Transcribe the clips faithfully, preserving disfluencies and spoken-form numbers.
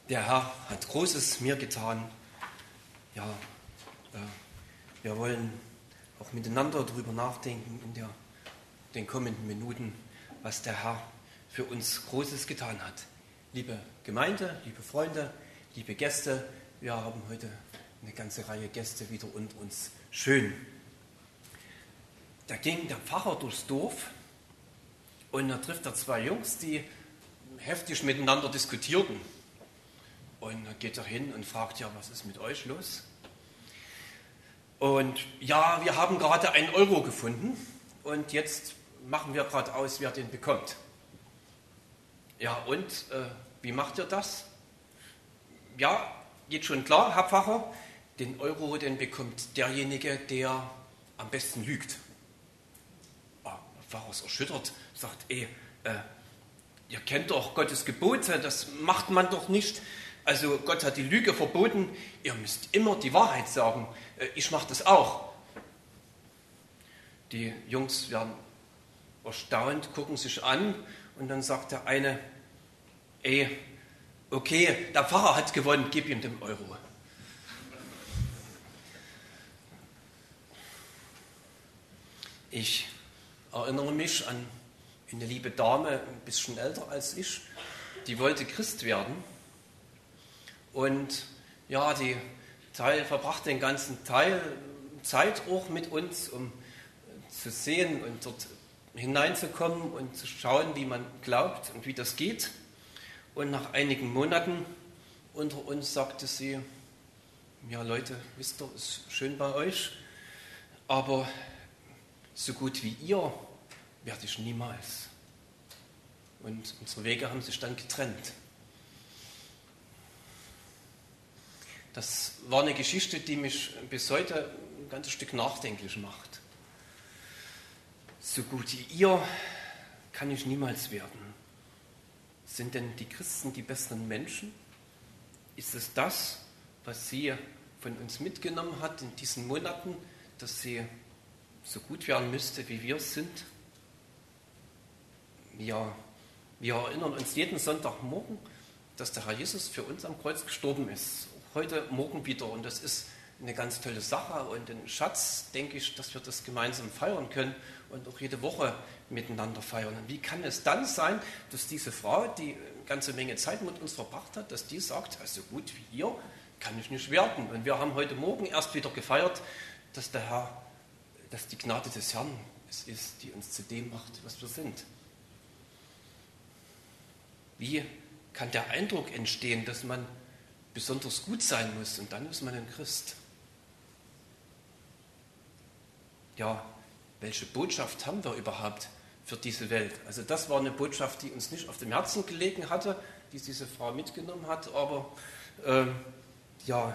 Der Herr hat Großes mir getan. Ja, äh, wir wollen auch miteinander darüber nachdenken in der, den kommenden Minuten, was der Herr für uns Großes getan hat. Liebe Gemeinde, liebe Freunde, liebe Gäste, wir haben heute eine ganze Reihe Gäste wieder unter uns. Schön. Da ging der Pfarrer durchs Dorf und da trifft er zwei Jungs, die heftig miteinander diskutierten. Und dann geht er hin und fragt, ja, was ist mit euch los? Und ja, wir haben gerade einen Euro gefunden und jetzt machen wir gerade aus, wer den bekommt. Ja, und äh, wie macht ihr das? Ja, geht schon klar, Herr Pfarrer, den Euro, den bekommt derjenige, der am besten lügt. Ah, der Pfarrer ist erschüttert, sagt, ey, äh, ihr kennt doch Gottes Gebote, das macht man doch nicht. Also Gott hat die Lüge verboten, ihr müsst immer die Wahrheit sagen. Ich mache das auch. Die Jungs werden erstaunt, gucken sich an und dann sagt der eine, ey, okay, der Pfarrer hat gewonnen, gib ihm den Euro. Ich erinnere mich an eine liebe Dame, ein bisschen älter als ich, die wollte Christ werden. Und ja, die Teil, verbrachte den ganzen Teil Zeit auch mit uns, um zu sehen und dort hineinzukommen und zu schauen, wie man glaubt und wie das geht. Und nach einigen Monaten unter uns sagte sie, ja Leute, wisst ihr, ist schön bei euch, aber so gut wie ihr werde ich niemals. Und unsere Wege haben sich dann getrennt. Das war eine Geschichte, die mich bis heute ein ganzes Stück nachdenklich macht. So gut wie ihr kann ich niemals werden. Sind denn die Christen die besseren Menschen? Ist es das, was sie von uns mitgenommen hat in diesen Monaten, dass sie so gut werden müsste, wie wir es sind? Ja, wir erinnern uns jeden Sonntagmorgen, dass der Herr Jesus für uns am Kreuz gestorben ist. Heute Morgen wieder, und das ist eine ganz tolle Sache und ein Schatz, denke ich, dass wir das gemeinsam feiern können und auch jede Woche miteinander feiern. Und wie kann es dann sein, dass diese Frau, die eine ganze Menge Zeit mit uns verbracht hat, dass die sagt, also gut wie ihr kann ich nicht werden. Und wir haben heute Morgen erst wieder gefeiert, dass der Herr, dass die Gnade des Herrn es ist, die uns zu dem macht, was wir sind. Wie kann der Eindruck entstehen, dass man besonders gut sein muss und dann ist man ein Christ? Ja, welche Botschaft haben wir überhaupt für diese Welt? Also das war eine Botschaft, die uns nicht auf dem Herzen gelegen hatte, die diese Frau mitgenommen hat, aber ähm, ja,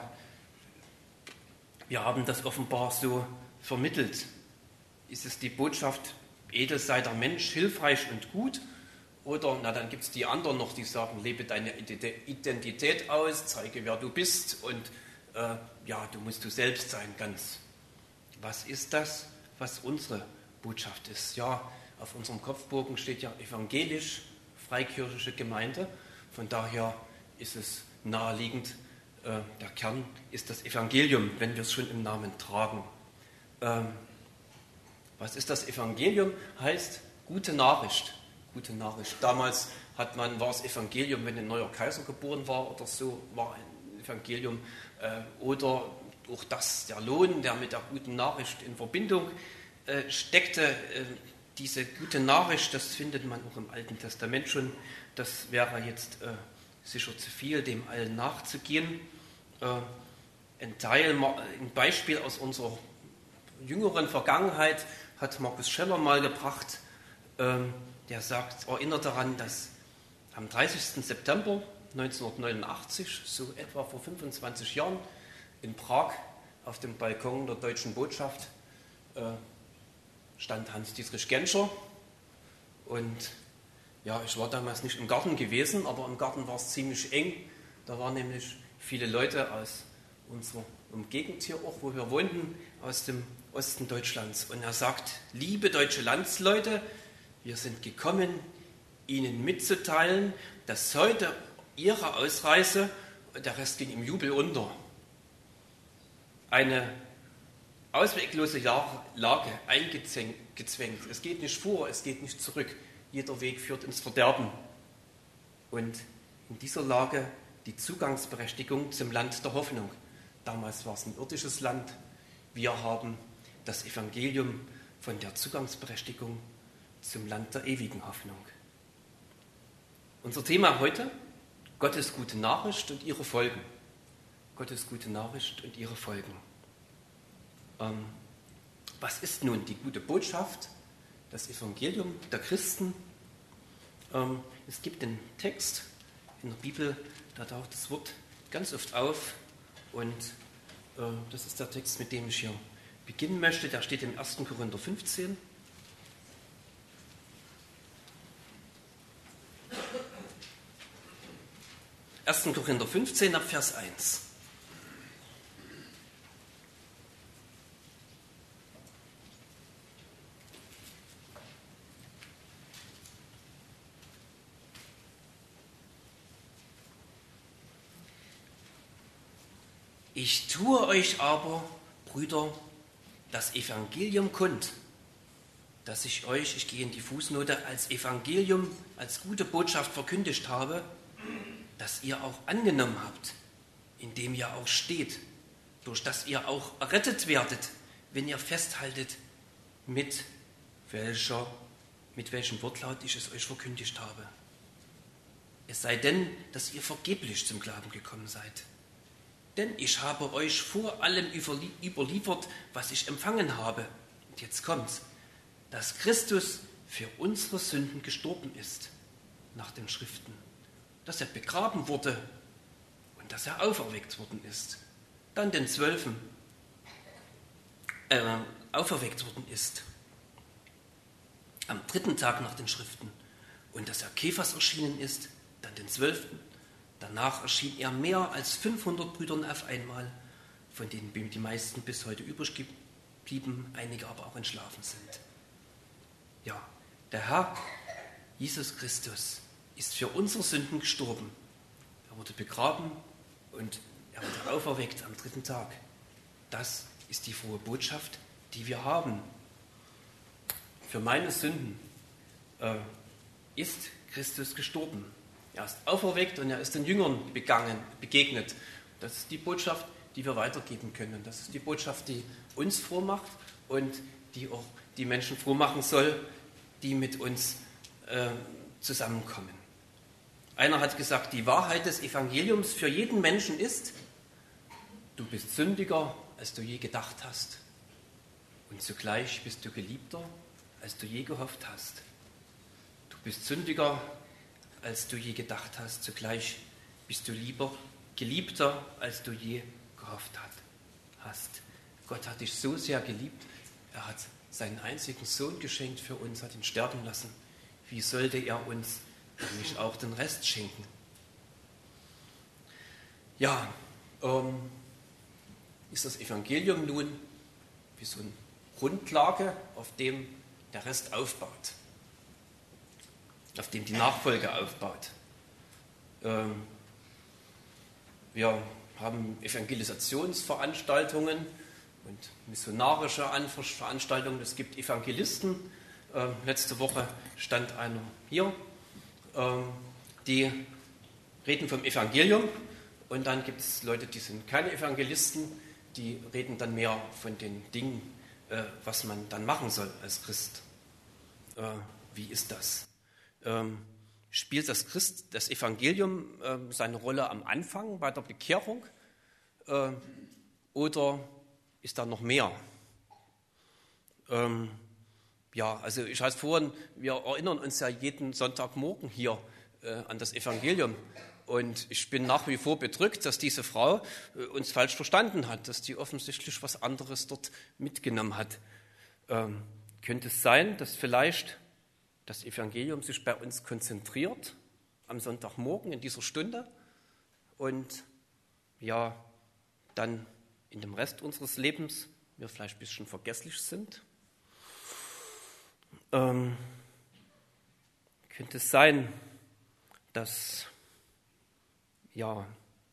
wir haben das offenbar so vermittelt. Ist es die Botschaft, edel sei der Mensch, hilfreich und gut? Oder, na dann gibt es die anderen noch, die sagen, lebe deine Identität aus, zeige, wer du bist und äh, ja, du musst du selbst sein, ganz. Was ist das, was unsere Botschaft ist? Ja, auf unserem Kopfbogen steht ja evangelisch, freikirchliche Gemeinde. Von daher ist es naheliegend, äh, der Kern ist das Evangelium, wenn wir es schon im Namen tragen. Ähm, was ist das Evangelium? Heißt gute Nachricht. Gute Nachricht. Damals hat man, war es Evangelium, wenn ein neuer Kaiser geboren war oder so, war ein Evangelium. Äh, oder auch das, der Lohn, der mit der guten Nachricht in Verbindung äh, steckte. Äh, diese gute Nachricht, das findet man auch im Alten Testament schon. Das wäre jetzt äh, sicher zu viel, dem allen nachzugehen. Äh, ein Teil, ein Beispiel aus unserer jüngeren Vergangenheit hat Markus Scheller mal gebracht. Ähm, Der sagt, erinnert daran, dass am dreißigsten September neunzehnhundertneunundachtzig, so etwa vor fünfundzwanzig Jahren, in Prag auf dem Balkon der Deutschen Botschaft äh, stand Hans-Dietrich Genscher. Und ja, ich war damals nicht im Garten gewesen, aber im Garten war es ziemlich eng. Da waren nämlich viele Leute aus unserer Umgegend hier auch, wo wir wohnten, aus dem Osten Deutschlands. Und er sagt, liebe deutsche Landsleute, wir sind gekommen, Ihnen mitzuteilen, dass heute ihre Ausreise und der Rest ging im Jubel unter. Eine ausweglose Lage, eingezwängt. Es geht nicht vor, es geht nicht zurück. Jeder Weg führt ins Verderben. Und in dieser Lage die Zugangsberechtigung zum Land der Hoffnung. Damals war es ein irdisches Land. Wir haben das Evangelium von der Zugangsberechtigung zum Land der ewigen Hoffnung. Unser Thema heute: Gottes gute Nachricht und ihre Folgen. Gottes gute Nachricht und ihre Folgen. Ähm, was ist nun die gute Botschaft, das Evangelium der Christen? Ähm, es gibt einen Text in der Bibel, da taucht das Wort ganz oft auf und äh, das ist der Text, mit dem ich hier beginnen möchte. Der steht im ersten Korinther fünfzehn. ersten Korinther fünfzehn ab Vers eins. Ich tue euch aber, Brüder, das Evangelium kund, das ich euch, ich gehe in die Fußnote, als Evangelium, als gute Botschaft verkündigt habe, das ihr auch angenommen habt, in dem ihr auch steht, durch das ihr auch errettet werdet, wenn ihr festhaltet, mit welcher, mit welchem Wortlaut ich es euch verkündigt habe. Es sei denn, dass ihr vergeblich zum Glauben gekommen seid. Denn ich habe euch vor allem überliefert, was ich empfangen habe. Und jetzt kommt's, dass Christus für unsere Sünden gestorben ist, nach den Schriften, dass er begraben wurde und dass er auferweckt worden ist. Dann den Zwölfen äh, auferweckt worden ist, am dritten Tag nach den Schriften, und dass er Kephas erschienen ist, dann den Zwölften. Danach erschien er mehr als fünfhundert Brüdern auf einmal, von denen die meisten bis heute übrig geblieben, einige aber auch entschlafen sind. Ja, der Herr Jesus Christus ist für unsere Sünden gestorben. Er wurde begraben und er wurde auferweckt am dritten Tag. Das ist die frohe Botschaft, die wir haben. Für meine Sünden äh, ist Christus gestorben. Er ist auferweckt und er ist den Jüngern begangen, begegnet. Das ist die Botschaft, die wir weitergeben können. Das ist die Botschaft, die uns froh macht und die auch die Menschen froh machen soll, die mit uns äh, zusammenkommen. Einer hat gesagt, die Wahrheit des Evangeliums für jeden Menschen ist: Du bist sündiger, als du je gedacht hast. Und zugleich bist du geliebter, als du je gehofft hast. Du bist sündiger, als du je gedacht hast. Zugleich bist du lieber, geliebter, als du je gehofft hast. Gott hat dich so sehr geliebt, er hat seinen einzigen Sohn geschenkt für uns, hat ihn sterben lassen. Wie sollte er uns nicht auch den Rest schenken? Ja, ähm, ist das Evangelium nun wie so eine Grundlage, auf dem der Rest aufbaut, auf dem die Nachfolge aufbaut. Ähm, wir haben Evangelisationsveranstaltungen und missionarische Veranstaltungen. Es gibt Evangelisten. Äh, letzte Woche stand einer hier. Ähm, die reden vom Evangelium. Und dann gibt es Leute, die sind keine Evangelisten. Die reden dann mehr von den Dingen, äh, was man dann machen soll als Christ. Äh, wie ist das? Ähm, spielt das, Christ, das Evangelium äh, seine Rolle am Anfang bei der Bekehrung äh, oder ist da noch mehr? Ähm, ja, also ich hatte vorhin, wir erinnern uns ja jeden Sonntagmorgen hier äh, an das Evangelium und ich bin nach wie vor bedrückt, dass diese Frau äh, uns falsch verstanden hat, dass die offensichtlich was anderes dort mitgenommen hat. Ähm, könnte es sein, dass vielleicht das Evangelium sich bei uns konzentriert am Sonntagmorgen in dieser Stunde und ja, dann in dem Rest unseres Lebens wir vielleicht ein bisschen vergesslich sind? Ähm, könnte es sein, dass ja,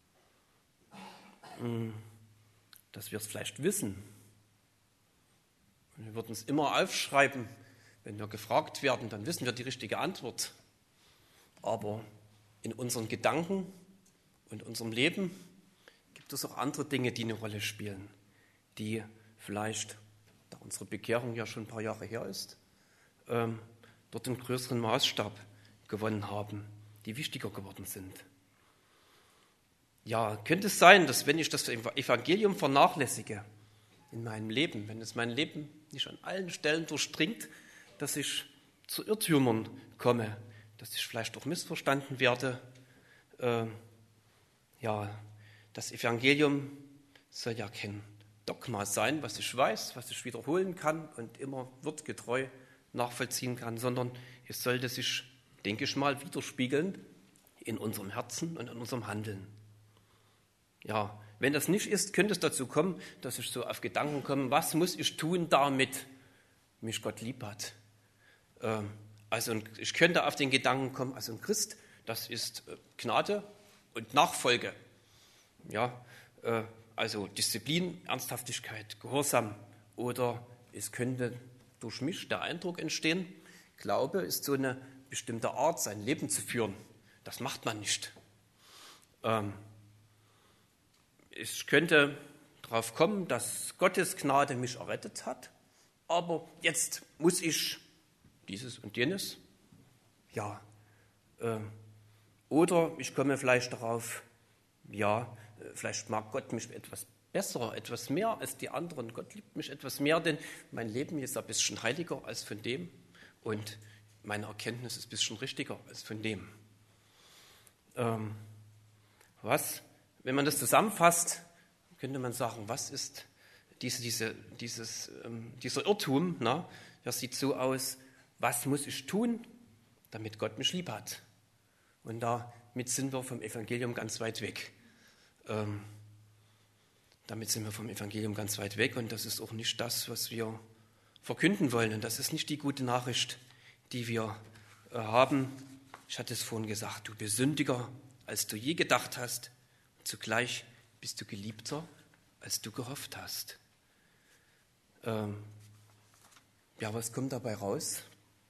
dass wir es vielleicht wissen. Und wir würden es immer aufschreiben, wenn wir gefragt werden, dann wissen wir die richtige Antwort. Aber in unseren Gedanken und unserem Leben gibt es auch andere Dinge, die eine Rolle spielen, die vielleicht, da unsere Bekehrung ja schon ein paar Jahre her ist, ähm, dort einen größeren Maßstab gewonnen haben, die wichtiger geworden sind. Ja, könnte es sein, dass wenn ich das Evangelium vernachlässige in meinem Leben, wenn es mein Leben nicht an allen Stellen durchdringt, dass ich zu Irrtümern komme, dass ich vielleicht auch missverstanden werde. Äh, ja, das Evangelium soll ja kein Dogma sein, was ich weiß, was ich wiederholen kann und immer wortgetreu nachvollziehen kann, sondern es sollte sich, denke ich mal, widerspiegeln in unserem Herzen und in unserem Handeln. Ja, wenn das nicht ist, könnte es dazu kommen, dass ich so auf Gedanken komme, was muss ich tun, damit mich Gott lieb hat. Ähm, also ich könnte auf den Gedanken kommen, also ein Christ, das ist Gnade und Nachfolge. Ja, äh, also Disziplin, Ernsthaftigkeit, Gehorsam. Oder es könnte durch mich der Eindruck entstehen, Glaube ist so eine bestimmte Art, sein Leben zu führen. Das macht man nicht. Ähm, Ich könnte darauf kommen, dass Gottes Gnade mich errettet hat, aber jetzt muss ich dieses und jenes. Ja. Äh, oder ich komme vielleicht darauf, ja, vielleicht mag Gott mich etwas besser, etwas mehr als die anderen. Gott liebt mich etwas mehr, denn mein Leben ist ein bisschen heiliger als von dem und meine Erkenntnis ist ein bisschen richtiger als von dem. Ähm, was? Wenn man das zusammenfasst, könnte man sagen, was ist diese, diese, dieses, ähm, dieser Irrtum? Na? Das sieht so aus, was muss ich tun, damit Gott mich lieb hat? Und damit sind wir vom Evangelium ganz weit weg. Ähm, damit sind wir vom Evangelium ganz weit weg und das ist auch nicht das, was wir verkünden wollen. Und das ist nicht die gute Nachricht, die wir äh, haben. Ich hatte es vorhin gesagt, du bist sündiger, als du je gedacht hast. Zugleich bist du geliebter, als du gehofft hast. Ähm, ja, was kommt dabei raus?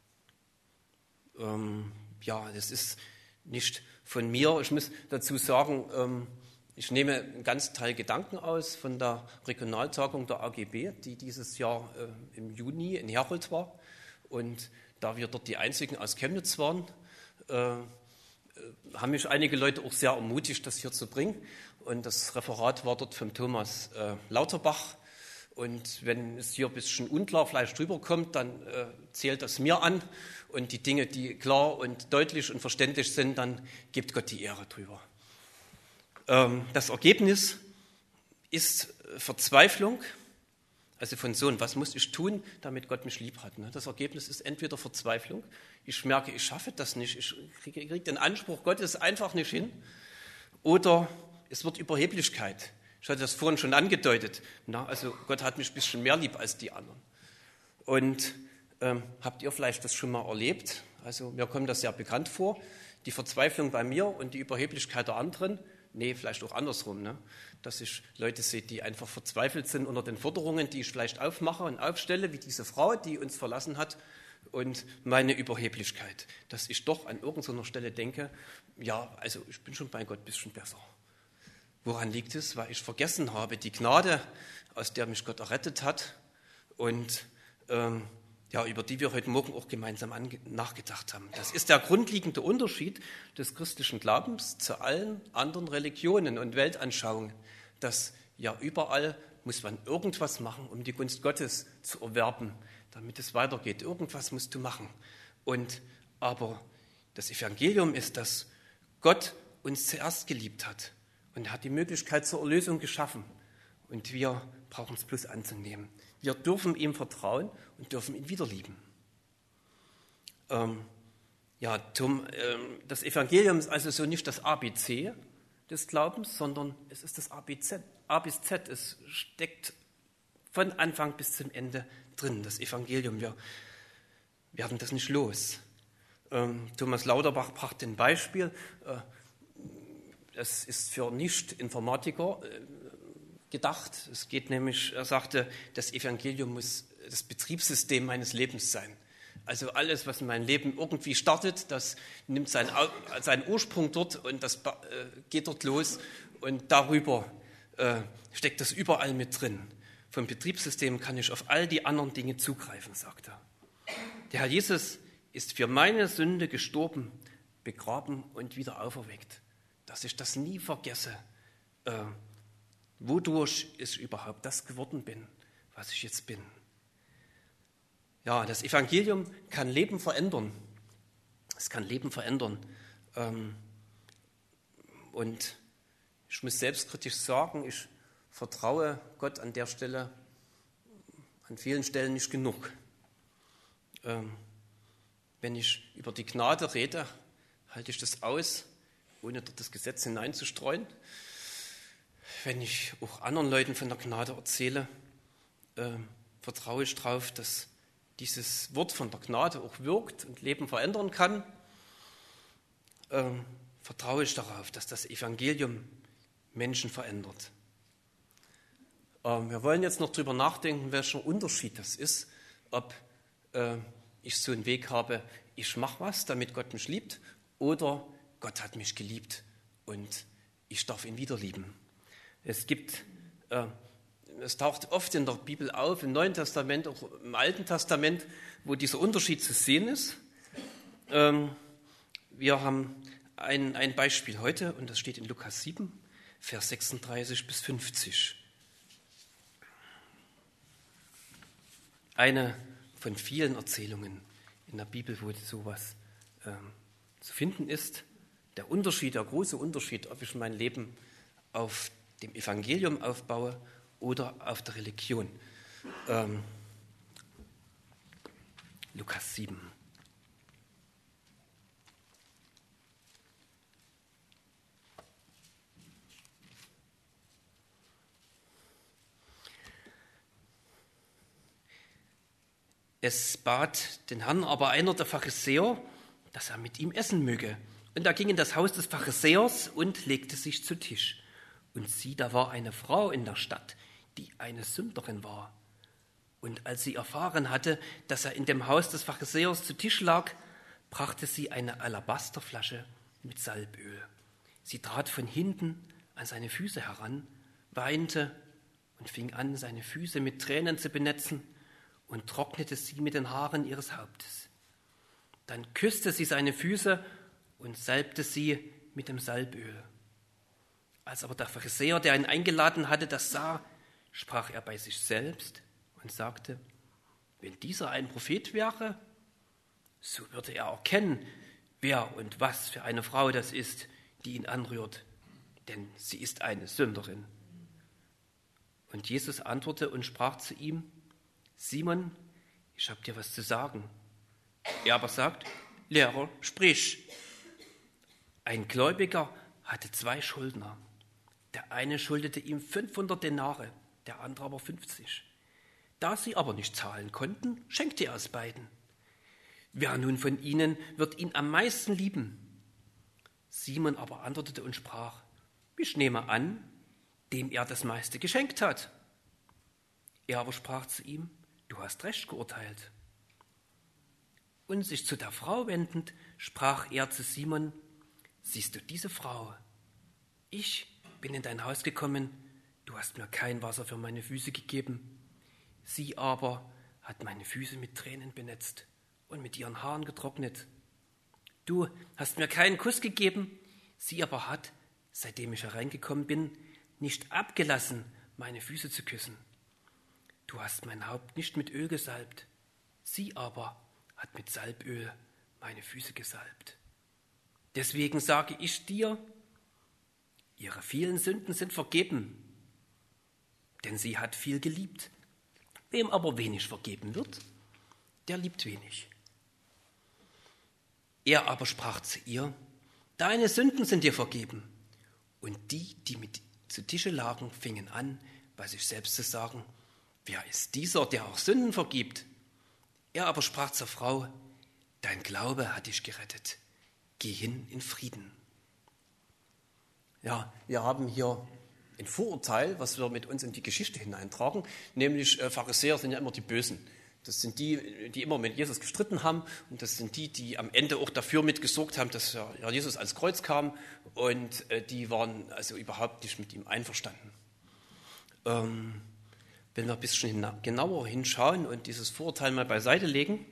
Ähm, ja, das ist nicht von mir. Ich muss dazu sagen, ähm, ich nehme einen ganzen Teil Gedanken aus von der Regionaltagung der A G B, die dieses Jahr äh, im Juni in Herold war. Und da wir dort die einzigen aus Chemnitz waren, äh, haben mich einige Leute auch sehr ermutigt, das hier zu bringen. Und das Referat war dort vom Thomas äh, Lauterbach. Und wenn es hier ein bisschen unklar vielleicht rüberkommt, dann äh, zählt das mir an. Und die Dinge, die klar und deutlich und verständlich sind, dann gibt Gott die Ehre drüber. Ähm, das Ergebnis ist Verzweiflung. Also von Sohn, was muss ich tun, damit Gott mich lieb hat? Das Ergebnis ist entweder Verzweiflung, ich merke, ich schaffe das nicht, ich kriege, kriege den Anspruch Gottes einfach nicht hin, oder es wird Überheblichkeit. Ich hatte das vorhin schon angedeutet. Na, also Gott hat mich ein bisschen mehr lieb als die anderen. Und ähm, habt ihr vielleicht das schon mal erlebt? Also mir kommt das sehr bekannt vor, die Verzweiflung bei mir und die Überheblichkeit der anderen. Nee, vielleicht auch andersrum, ne? Dass ich Leute sehe, die einfach verzweifelt sind unter den Forderungen, die ich vielleicht aufmache und aufstelle, wie diese Frau, die uns verlassen hat, und meine Überheblichkeit, dass ich doch an irgendeiner Stelle denke, ja, also ich bin schon bei Gott ein bisschen besser. Woran liegt es? Weil ich vergessen habe, die Gnade, aus der mich Gott errettet hat und ähm, ja, über die wir heute Morgen auch gemeinsam ange- nachgedacht haben. Das ist der grundlegende Unterschied des christlichen Glaubens zu allen anderen Religionen und Weltanschauungen, dass ja überall muss man irgendwas machen, um die Gunst Gottes zu erwerben, damit es weitergeht. Irgendwas musst du machen. Und aber das Evangelium ist, dass Gott uns zuerst geliebt hat und er hat die Möglichkeit zur Erlösung geschaffen. Und wir brauchen es bloß anzunehmen. Wir dürfen ihm vertrauen und dürfen ihn wieder lieben. Ähm, ja, Tom, ähm, das Evangelium ist also so nicht das A B C des Glaubens, sondern es ist das A B Z. A bis Z, es steckt von Anfang bis zum Ende drin, das Evangelium. Wir werden das nicht los. Ähm, Thomas Lauterbach brachte ein Beispiel. Äh, das ist für Nicht-Informatiker äh, gedacht. Es geht nämlich, er sagte, das Evangelium muss das Betriebssystem meines Lebens sein. Also alles, was in meinem Leben irgendwie startet, das nimmt seinen, seinen Ursprung dort und das äh, geht dort los und darüber äh, steckt das überall mit drin. Vom Betriebssystem kann ich auf all die anderen Dinge zugreifen, sagt er. Der Herr Jesus ist für meine Sünde gestorben, begraben und wieder auferweckt. Dass ich das nie vergesse, äh, wodurch ich überhaupt das geworden bin, was ich jetzt bin. Ja, das Evangelium kann Leben verändern. Es kann Leben verändern. Ähm, und ich muss selbstkritisch sagen, ich vertraue Gott an der Stelle, an vielen Stellen nicht genug. Ähm, wenn ich über die Gnade rede, halte ich das aus, ohne dort das Gesetz hineinzustreuen. Wenn ich auch anderen Leuten von der Gnade erzähle, äh, vertraue ich darauf, dass dieses Wort von der Gnade auch wirkt und Leben verändern kann. Äh, vertraue ich darauf, dass das Evangelium Menschen verändert. Äh, wir wollen jetzt noch darüber nachdenken, welcher Unterschied das ist, ob äh, ich so einen Weg habe, ich mache was, damit Gott mich liebt, oder Gott hat mich geliebt und ich darf ihn wieder lieben. Es gibt, äh, es taucht oft in der Bibel auf, im Neuen Testament, auch im Alten Testament, wo dieser Unterschied zu sehen ist. Ähm, wir haben ein, ein Beispiel heute, und das steht in Lukas sieben, Vers sechsunddreißig bis fünfzig. Eine von vielen Erzählungen in der Bibel, wo sowas ähm, zu finden ist. Der Unterschied, der große Unterschied, ob ich mein Leben auf dem Evangelium aufbaue oder auf der Religion. Ähm, Lukas sieben. Es bat den Herrn aber einer der Pharisäer, dass er mit ihm essen möge. Und er ging in das Haus des Pharisäers und legte sich zu Tisch. Und sieh, da war eine Frau in der Stadt, die eine Sünderin war. Und als sie erfahren hatte, dass er in dem Haus des Pharisäers zu Tisch lag, brachte sie eine Alabasterflasche mit Salböl. Sie trat von hinten an seine Füße heran, weinte und fing an, seine Füße mit Tränen zu benetzen und trocknete sie mit den Haaren ihres Hauptes. Dann küsste sie seine Füße und salbte sie mit dem Salböl. Als aber der Pharisäer, der ihn eingeladen hatte, das sah, sprach er bei sich selbst und sagte, wenn dieser ein Prophet wäre, so würde er erkennen, wer und was für eine Frau das ist, die ihn anrührt, denn sie ist eine Sünderin. Und Jesus antwortete und sprach zu ihm, Simon, ich habe dir was zu sagen. Er aber sagt, Lehrer, sprich. Ein Gläubiger hatte zwei Schuldner. Der eine schuldete ihm fünfhundert Denare, der andere aber fünfzig. Da sie aber nicht zahlen konnten, schenkte er es beiden. Wer nun von ihnen wird ihn am meisten lieben? Simon aber antwortete und sprach, ich nehme an, dem er das meiste geschenkt hat. Er aber sprach zu ihm, du hast recht geurteilt. Und sich zu der Frau wendend, sprach er zu Simon, siehst du diese Frau? Ich bin in dein Haus gekommen, du hast mir kein Wasser für meine Füße gegeben. Sie aber hat meine Füße mit Tränen benetzt und mit ihren Haaren getrocknet. Du hast mir keinen Kuss gegeben, sie aber hat, seitdem ich hereingekommen bin, nicht abgelassen, meine Füße zu küssen. Du hast mein Haupt nicht mit Öl gesalbt, sie aber hat mit Salböl meine Füße gesalbt. Deswegen sage ich dir, ihre vielen Sünden sind vergeben, denn sie hat viel geliebt. Wem aber wenig vergeben wird, der liebt wenig. Er aber sprach zu ihr, deine Sünden sind dir vergeben. Und die, die mit zu Tische lagen, fingen an, bei sich selbst zu sagen, wer ist dieser, der auch Sünden vergibt? Er aber sprach zur Frau, dein Glaube hat dich gerettet, geh hin in Frieden. Ja, wir haben hier ein Vorurteil, was wir mit uns in die Geschichte hineintragen, nämlich äh, Pharisäer sind ja immer die Bösen. Das sind die, die immer mit Jesus gestritten haben und das sind die, die am Ende auch dafür mitgesorgt haben, dass ja, Jesus ans Kreuz kam und äh, die waren also überhaupt nicht mit ihm einverstanden. Ähm, wenn wir ein bisschen hina- genauer hinschauen und dieses Vorurteil mal beiseite legen,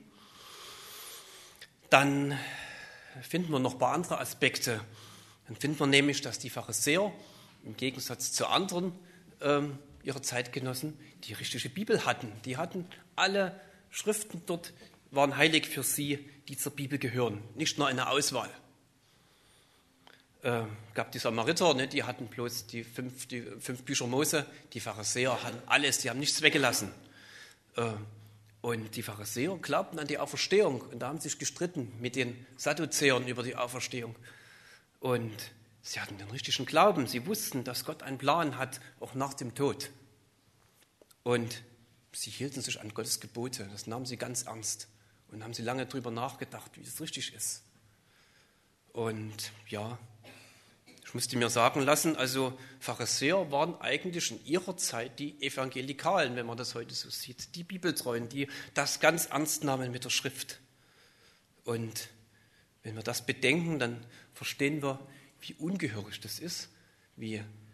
dann finden wir noch ein paar andere Aspekte. Dann finden wir nämlich, dass die Pharisäer im Gegensatz zu anderen ähm, ihrer Zeitgenossen die richtige Bibel hatten. Die hatten alle Schriften dort, waren heilig für sie, die zur Bibel gehören, nicht nur eine Auswahl. Es äh, gab die Samariter, ne, die hatten bloß die fünf, die fünf Bücher Mose, die Pharisäer hatten alles, die haben nichts weggelassen. Äh, und die Pharisäer glaubten an die Auferstehung und da haben sie sich gestritten mit den Sadduzäern über die Auferstehung. Und sie hatten den richtigen Glauben. Sie wussten, dass Gott einen Plan hat, auch nach dem Tod. Und sie hielten sich an Gottes Gebote. Das nahmen sie ganz ernst. Und haben sie lange darüber nachgedacht, wie es richtig ist. Und ja, ich musste mir sagen lassen, also Pharisäer waren eigentlich in ihrer Zeit die Evangelikalen, wenn man das heute so sieht. Die Bibeltreuen, die das ganz ernst nahmen mit der Schrift. Und wenn wir das bedenken, dann verstehen wir, wie ungehörig das ist, wie,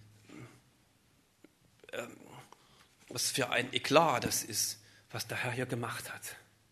äh, was für ein Eklat das ist, was der Herr hier gemacht hat.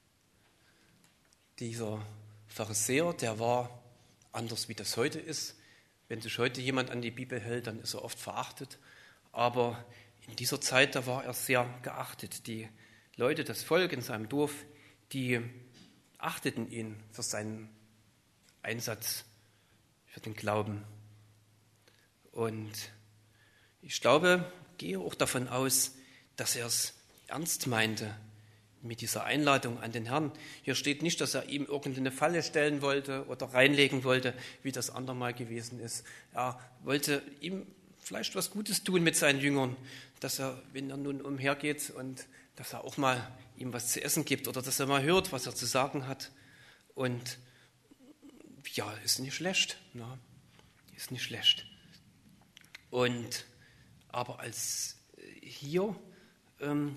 Dieser Pharisäer, der war anders, wie das heute ist. Wenn sich heute jemand an die Bibel hält, dann ist er oft verachtet. Aber in dieser Zeit, da war er sehr geachtet. Die Leute, das Volk in seinem Dorf, die achteten ihn für seinen Einsatz für den Glauben. Und ich glaube, gehe auch davon aus, dass er es ernst meinte mit dieser Einladung an den Herrn. Hier steht nicht, dass er ihm irgendeine Falle stellen wollte oder reinlegen wollte, wie das andermal gewesen ist. Er wollte ihm vielleicht was Gutes tun mit seinen Jüngern, dass er, wenn er nun umhergeht und dass er auch mal ihm was zu essen gibt oder dass er mal hört, was er zu sagen hat. Und ja, ist nicht schlecht, ne? Ist nicht schlecht. Und aber als hier, ähm,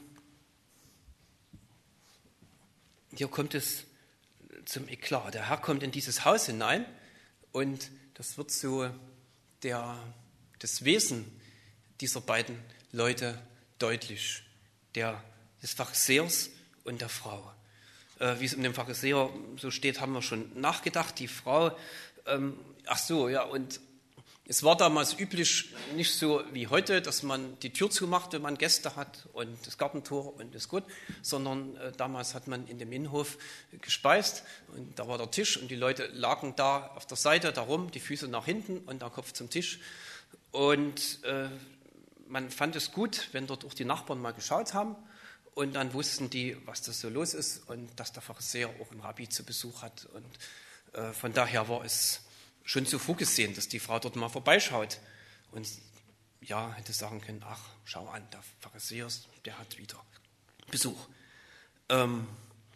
hier kommt es zum Eklat. Der Herr kommt in dieses Haus hinein und das wird so der, das Wesen dieser beiden Leute deutlich, der, des Pharisäers und der Frau. Äh, wie es um den Pharisäer so steht, haben wir schon nachgedacht. Die Frau, ähm, ach so, ja, und es war damals üblich, nicht so wie heute, dass man die Tür zumacht, wenn man Gäste hat und das Gartentor und ist gut, sondern äh, damals hat man in dem Innenhof gespeist und da war der Tisch und die Leute lagen da auf der Seite darum, die Füße nach hinten und der Kopf zum Tisch. Und äh, man fand es gut, wenn dort auch die Nachbarn mal geschaut haben und dann wussten die, was das so los ist und dass der Pharisäer auch einen Rabbi zu Besuch hat. Und äh, von daher war es schon so vorgesehen, dass die Frau dort mal vorbeischaut und ja, hätte sagen können, ach, schau an, der Pharisäer, der hat wieder Besuch. Ähm,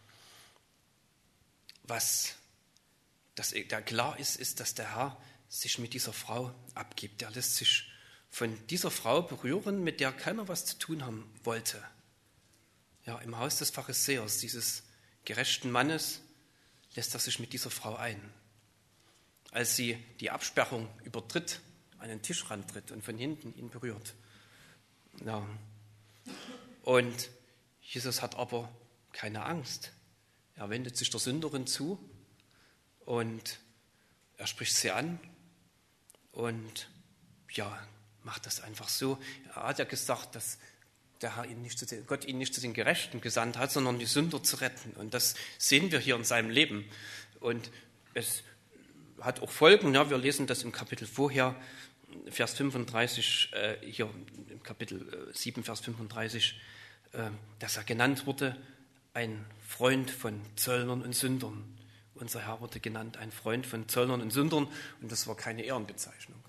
was das, der klar ist, ist, dass der Herr sich mit dieser Frau abgibt. Er lässt sich von dieser Frau berühren, mit der keiner was zu tun haben wollte. Ja, im Haus des Pharisäers, dieses gerechten Mannes, lässt er sich mit dieser Frau ein. Als sie die Absperrung übertritt, an den Tisch rantritt und von hinten ihn berührt. Ja. Und Jesus hat aber keine Angst. Er wendet sich der Sünderin zu und er spricht sie an und ja, macht das einfach so. Er hat ja gesagt, dass der Herr ihn nicht zu den, Gott ihn nicht zu den Gerechten gesandt hat, sondern die Sünder zu retten. Und das sehen wir hier in seinem Leben. Und es hat auch Folgen. Ja, wir lesen das im Kapitel vorher, Vers fünfunddreißig, äh, hier im Kapitel sieben, Vers fünfunddreißig, äh, dass er genannt wurde, ein Freund von Zöllnern und Sündern. Unser Herr wurde genannt, ein Freund von Zöllnern und Sündern. Und das war keine Ehrenbezeichnung.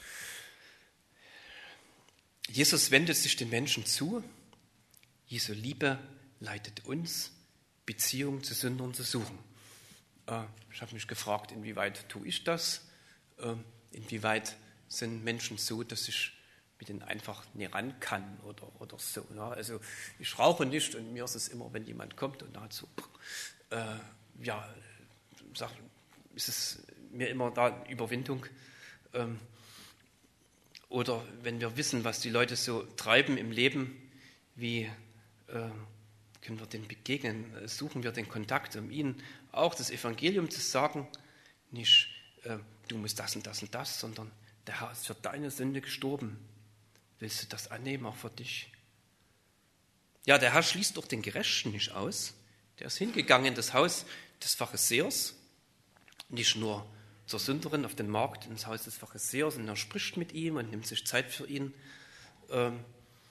Jesus wendet sich den Menschen zu. Jesu Liebe leitet uns, Beziehung zu Sündern zu suchen. Ich habe mich gefragt, inwieweit tue ich das? Inwieweit sind Menschen so, dass ich mit denen einfach nicht ran kann oder, oder so. Ne? Also ich rauche nicht und mir ist es immer, wenn jemand kommt und hat so, äh, ja, sag, ist es mir immer da Überwindung. Ähm, oder wenn wir wissen, was die Leute so treiben im Leben, wie äh, können wir denen begegnen, suchen wir den Kontakt, um ihnen auch das Evangelium zu sagen, nicht äh, du musst das und das und das, sondern der Herr ist für deine Sünde gestorben. Willst du das annehmen, auch für dich? Ja, der Herr schließt doch den Gerechten nicht aus. Der ist hingegangen in das Haus des Pharisäers, nicht nur zur Sünderin auf den Markt, ins Haus des Pharisäers, und er spricht mit ihm und nimmt sich Zeit für ihn. Ähm,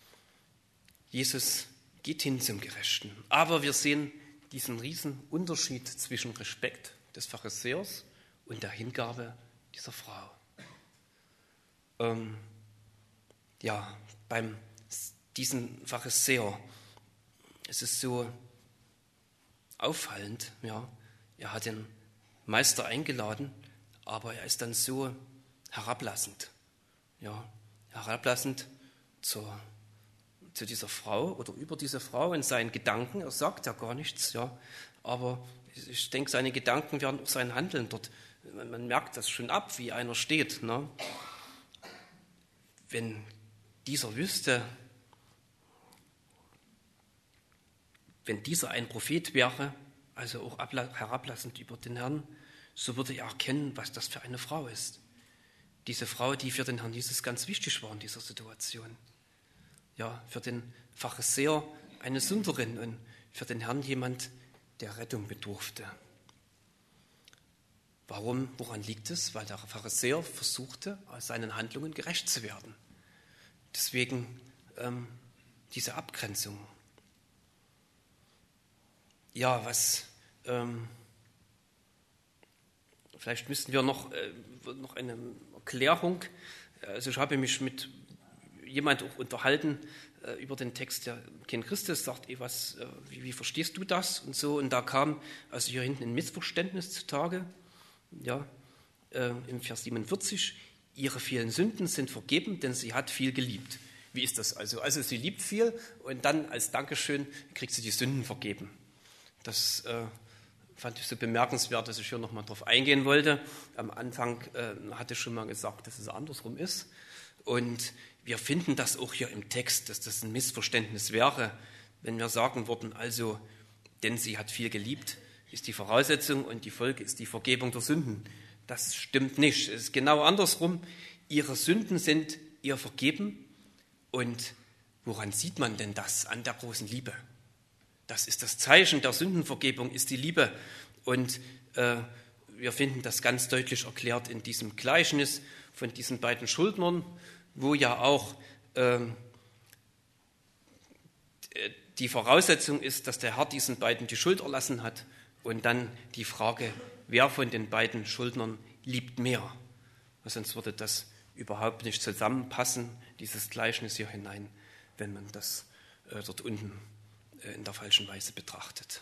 Jesus geht hin zum Gerechten. Aber wir sehen diesen riesen Unterschied zwischen Respekt des Pharisäers und der Hingabe dieser Frau. Ähm, ja, beim diesen Pharisäer ist es so auffallend, ja, er hat den Meister eingeladen, aber er ist dann so herablassend, ja, herablassend zur, zu dieser Frau oder über diese Frau in seinen Gedanken. Er sagt ja gar nichts, ja, aber ich denke, seine Gedanken werden auch sein Handeln dort. Man, man merkt das schon ab, wie einer steht. Ne? Wenn dieser wüsste, wenn dieser ein Prophet wäre, also auch herablassend über den Herrn, so würde er erkennen, was das für eine Frau ist. Diese Frau, die für den Herrn Jesus ganz wichtig war in dieser Situation. Ja, für den Pharisäer eine Sünderin und für den Herrn jemand, der Rettung bedurfte. Warum? Woran liegt es? Weil der Pharisäer versuchte, aus seinen Handlungen gerecht zu werden. Deswegen ähm, diese Abgrenzung. Ja, was, ähm, vielleicht müssten wir noch, äh, noch eine Erklärung, also ich habe mich mit jemand auch unterhalten äh, über den Text, der kennt Christus, sagt, ey, was, äh, wie, wie verstehst du das und so, und da kam also hier hinten ein Missverständnis zutage, ja, äh, im Vers siebenundvierzig, ihre vielen Sünden sind vergeben, denn sie hat viel geliebt. Wie ist das also? Also sie liebt viel und dann als Dankeschön kriegt sie die Sünden vergeben. Das äh, fand ich so bemerkenswert, dass ich hier nochmal drauf eingehen wollte. Am Anfang äh, hatte ich schon mal gesagt, dass es andersrum ist. Und wir finden das auch hier im Text, dass das ein Missverständnis wäre, wenn wir sagen würden, also, denn sie hat viel geliebt, ist die Voraussetzung und die Folge ist die Vergebung der Sünden. Das stimmt nicht. Es ist genau andersrum. Ihre Sünden sind ihr vergeben. Und woran sieht man denn das? An der großen Liebe. Das ist das Zeichen der Sündenvergebung, ist die Liebe. Und äh, wir finden das ganz deutlich erklärt in diesem Gleichnis von diesen beiden Schuldnern, wo ja auch äh, die Voraussetzung ist, dass der Herr diesen beiden die Schuld erlassen hat. Und dann die Frage, wer von den beiden Schuldnern liebt mehr? Sonst würde das überhaupt nicht zusammenpassen, dieses Gleichnis hier hinein, wenn man das äh, dort unten äh, in der falschen Weise betrachtet.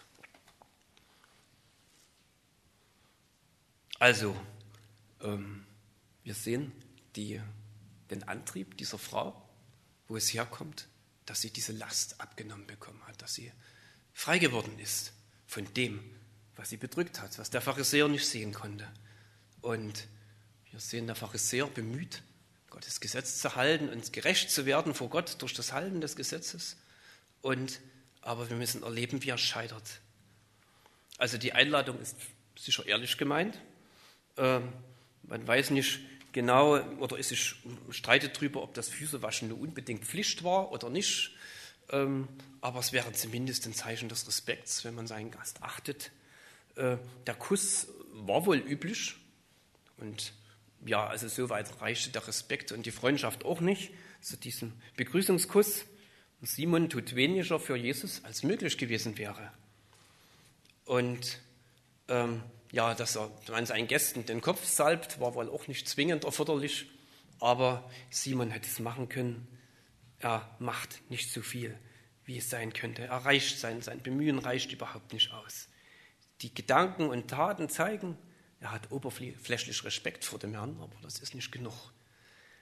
Also, ähm, wir sehen die, den Antrieb dieser Frau, wo es herkommt, dass sie diese Last abgenommen bekommen hat, dass sie frei geworden ist von dem, was sie bedrückt hat, was der Pharisäer nicht sehen konnte. Und wir sehen, der Pharisäer bemüht, Gottes Gesetz zu halten und gerecht zu werden vor Gott durch das Halten des Gesetzes. Und, aber wir müssen erleben, wie er scheitert. Also die Einladung ist sicher ehrlich gemeint. Ähm, man weiß nicht genau, oder es ist streitet darüber, ob das Füßewaschen nur unbedingt Pflicht war oder nicht. Ähm, aber es wäre zumindest ein Zeichen des Respekts, wenn man seinen Gast achtet. Äh, der Kuss war wohl üblich. Und ja, also soweit reichte der Respekt und die Freundschaft auch nicht zu diesem Begrüßungskuss. Und Simon tut weniger für Jesus, als möglich gewesen wäre. Und ähm, ja, dass er an seinen Gästen den Kopf salbt, war wohl auch nicht zwingend erforderlich. Aber Simon hätte es machen können. Er macht nicht so viel, wie es sein könnte. Er reicht, sein, sein Bemühen reicht überhaupt nicht aus. Die Gedanken und Taten zeigen, er hat oberflächlich Respekt vor dem Herrn, aber das ist nicht genug.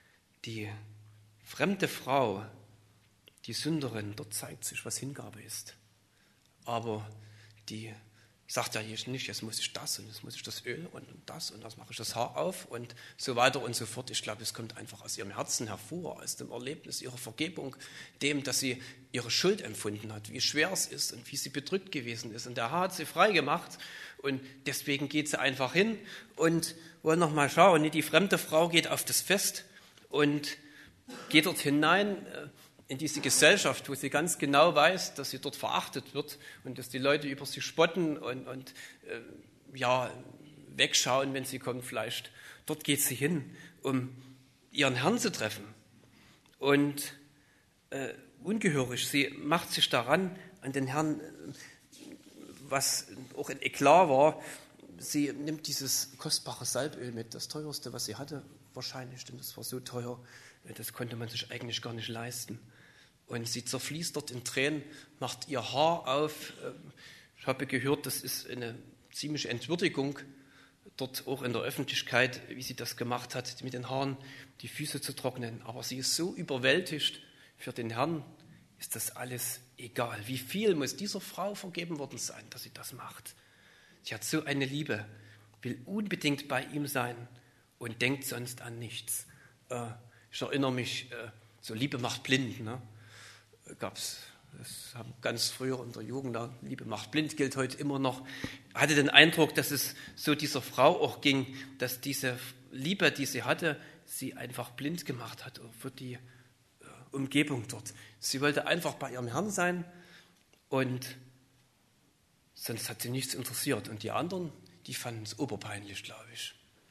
die fremde Frau, die Sünderin, dort zeigt sich, was Hingabe ist. Aber die sagt ja nicht, jetzt muss ich das und jetzt muss ich das Öl und das und das mache ich das Haar auf und so weiter und so fort. Ich glaube, es kommt einfach aus ihrem Herzen hervor, aus dem Erlebnis ihrer Vergebung, dem, dass sie ihre Schuld empfunden hat, wie schwer es ist und wie sie bedrückt gewesen ist. Und der Herr hat sie frei gemacht und deswegen geht sie einfach hin und wollen noch mal schauen. Die fremde Frau geht auf das Fest und geht dort hinein in diese Gesellschaft, wo sie ganz genau weiß, dass sie dort verachtet wird und dass die Leute über sie spotten und, und äh, ja, wegschauen, wenn sie kommt vielleicht. Dort geht sie hin, um ihren Herrn zu treffen. Und äh, ungehörig, sie macht sich daran an den Herrn, was auch ein Eklat war. Sie nimmt dieses kostbare Salböl mit, das teuerste, was sie hatte, wahrscheinlich, denn das war so teuer, das konnte man sich eigentlich gar nicht leisten. Und sie zerfließt dort in Tränen, macht ihr Haar auf. Ich habe gehört, das ist eine ziemliche Entwürdigung, dort auch in der Öffentlichkeit, wie sie das gemacht hat, mit den Haaren die Füße zu trocknen. Aber sie ist so überwältigt, für den Herrn ist das alles egal. Wie viel muss dieser Frau vergeben worden sein, dass sie das macht? Sie hat so eine Liebe, will unbedingt bei ihm sein und denkt sonst an nichts. Ich erinnere mich, so Liebe macht blind, ne? Gab's, das haben ganz früher in der Jugend, Liebe macht blind, gilt heute immer noch. Ich hatte den Eindruck, dass es so dieser Frau auch ging, dass diese Liebe, die sie hatte, sie einfach blind gemacht hat für die Umgebung dort. Sie wollte einfach bei ihrem Herrn sein und sonst hat sie nichts interessiert. Und die anderen, die fanden es oberpeinlich, glaube ich.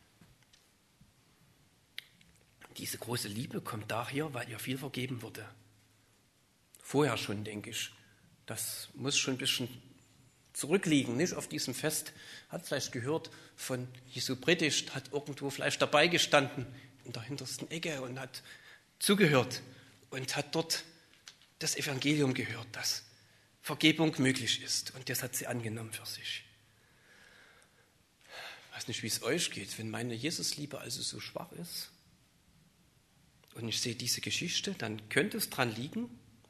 Diese große Liebe kommt daher, weil ihr viel vergeben wurde. Vorher schon, denke ich. Das muss schon ein bisschen zurückliegen, nicht auf diesem Fest. Hat vielleicht gehört von Jesu Predigt, hat irgendwo vielleicht dabei gestanden in der hintersten Ecke und hat zugehört und hat dort das Evangelium gehört, dass Vergebung möglich ist. Und das hat sie angenommen für sich. Ich weiß nicht, wie es euch geht, wenn meine Jesusliebe also so schwach ist und ich sehe diese Geschichte, dann könnte es daran liegen,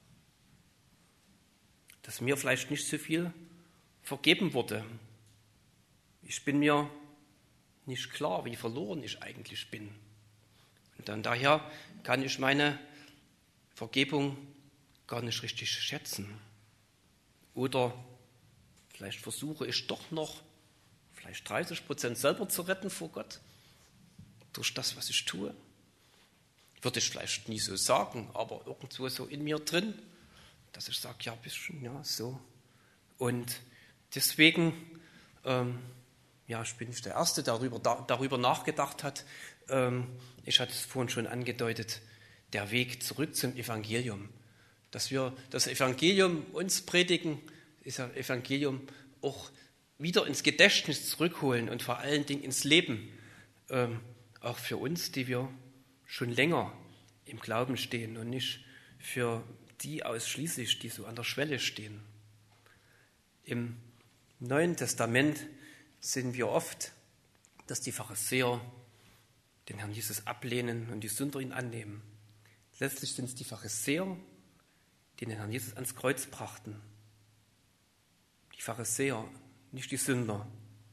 dass mir vielleicht nicht so viel vergeben wurde. Ich bin mir nicht klar, wie verloren ich eigentlich bin. Und dann daher kann ich meine Vergebung gar nicht richtig schätzen. Oder vielleicht versuche ich doch noch vielleicht dreißig Prozent selber zu retten vor Gott durch das, was ich tue. Würde ich vielleicht nie so sagen, aber irgendwo so in mir drin, dass ich sage, ja, ein bisschen, ja, so. Und deswegen, ähm, ja, ich bin nicht der Erste, der darüber, da, darüber nachgedacht hat. Ähm, ich hatte es vorhin schon angedeutet, der Weg zurück zum Evangelium. Dass wir das Evangelium uns predigen, das Evangelium auch wieder ins Gedächtnis zurückholen und vor allen Dingen ins Leben, ähm, auch für uns, die wir schon länger im Glauben stehen und nicht für die ausschließlich, die so an der Schwelle stehen. Im Neuen Testament sehen wir oft, dass die Pharisäer den Herrn Jesus ablehnen und die Sünder ihn annehmen. Letztlich sind es die Pharisäer, die den Herrn Jesus ans Kreuz brachten. Die Pharisäer, nicht die Sünder.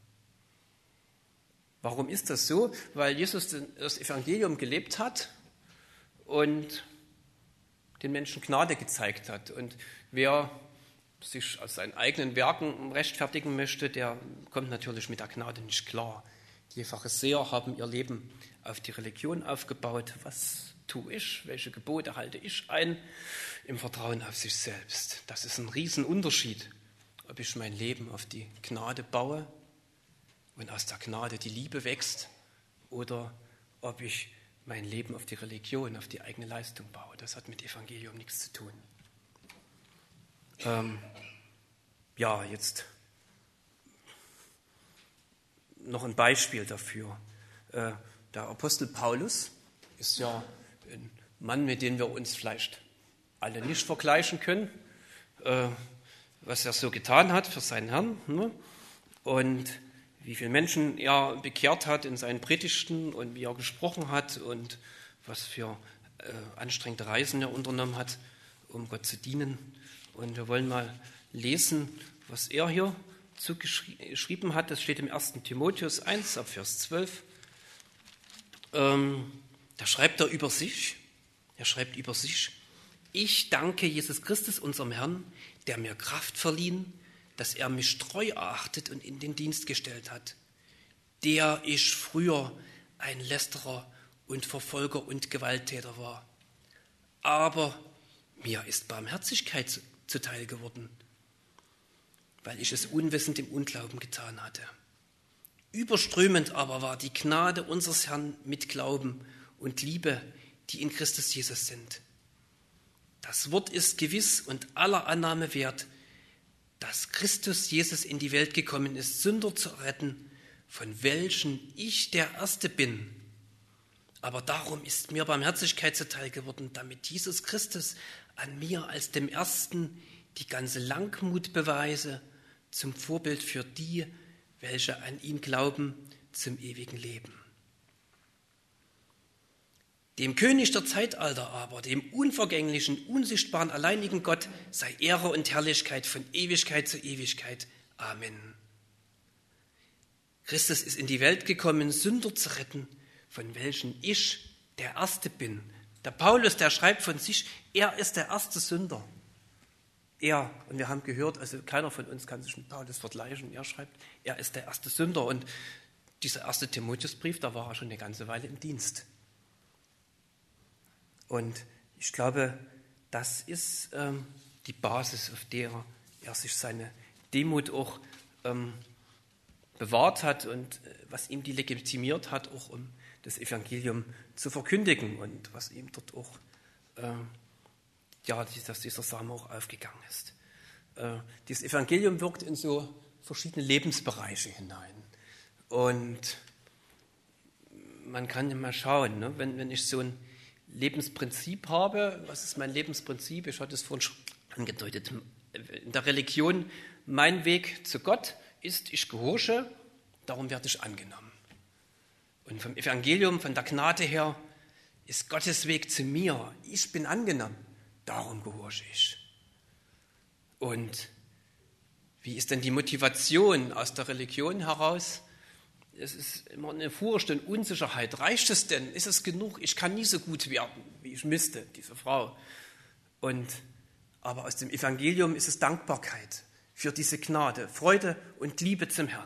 Warum ist das so? Weil Jesus das Evangelium gelebt hat und den Menschen Gnade gezeigt hat. Und wer sich aus seinen eigenen Werken rechtfertigen möchte, der kommt natürlich mit der Gnade nicht klar. Die Pharisäer haben ihr Leben auf die Religion aufgebaut. Was tue ich? Welche Gebote halte ich ein? Im Vertrauen auf sich selbst. Das ist ein Riesenunterschied, ob ich mein Leben auf die Gnade baue und aus der Gnade die Liebe wächst oder ob ich mein Leben auf die Religion, auf die eigene Leistung baue. Das hat mit Evangelium nichts zu tun. Ähm, ja, jetzt noch ein Beispiel dafür. Äh, der Apostel Paulus ist ja ein Mann, mit dem wir uns vielleicht alle nicht vergleichen können, äh, was er so getan hat für seinen Herrn, ne? Und wie viele Menschen er bekehrt hat in seinen Predigten und wie er gesprochen hat und was für äh, anstrengende Reisen er unternommen hat, um Gott zu dienen. Und wir wollen mal lesen, was er hier zugeschrieben hat. Das steht im ersten Timotheus eins, ab Vers zwölf. Ähm, da schreibt er über sich, er schreibt über sich, ich danke Jesus Christus, unserem Herrn, der mir Kraft verliehen, dass er mich treu erachtet und in den Dienst gestellt hat, der ich früher ein Lästerer und Verfolger und Gewalttäter war. Aber mir ist Barmherzigkeit zuteil geworden, weil ich es unwissend im Unglauben getan hatte. Überströmend aber war die Gnade unseres Herrn mit Glauben und Liebe, die in Christus Jesus sind. Das Wort ist gewiss und aller Annahme wert, dass Christus Jesus in die Welt gekommen ist, Sünder zu retten, von welchen ich der Erste bin. Aber darum ist mir Barmherzigkeit zuteil geworden, damit Jesus Christus an mir als dem Ersten die ganze Langmut beweise, zum Vorbild für die, welche an ihn glauben, zum ewigen Leben. Dem König der Zeitalter aber, dem unvergänglichen, unsichtbaren, alleinigen Gott, sei Ehre und Herrlichkeit von Ewigkeit zu Ewigkeit. Amen. Christus ist in die Welt gekommen, Sünder zu retten, von welchen ich der Erste bin. Der Paulus, der schreibt von sich, er ist der erste Sünder. Er, und wir haben gehört, also keiner von uns kann sich mit Paulus vergleichen, er schreibt, er ist der erste Sünder. Und dieser erste Timotheusbrief, da war er schon eine ganze Weile im Dienst. Und ich glaube, das ist ähm, die Basis, auf der er sich seine Demut auch ähm, bewahrt hat und äh, was ihm die legitimiert hat, auch um das Evangelium zu verkündigen und was ihm dort auch, äh, ja, dass dieser Same auch aufgegangen ist. Äh, dieses Evangelium wirkt in so verschiedene Lebensbereiche hinein. Und man kann ja mal schauen, ne, wenn, wenn ich so ein Lebensprinzip habe. Was ist mein Lebensprinzip? Ich hatte es vorhin schon angedeutet. In der Religion, mein Weg zu Gott ist, ich gehorche, darum werde ich angenommen. Und vom Evangelium, von der Gnade her, ist Gottes Weg zu mir. Ich bin angenommen, darum gehorche ich. Und wie ist denn die Motivation aus der Religion heraus? Es ist immer eine Furcht und Unsicherheit. Reicht es denn? Ist es genug? Ich kann nie so gut werden, wie ich müsste, diese Frau. Und, aber aus dem Evangelium ist es Dankbarkeit für diese Gnade, Freude und Liebe zum Herrn.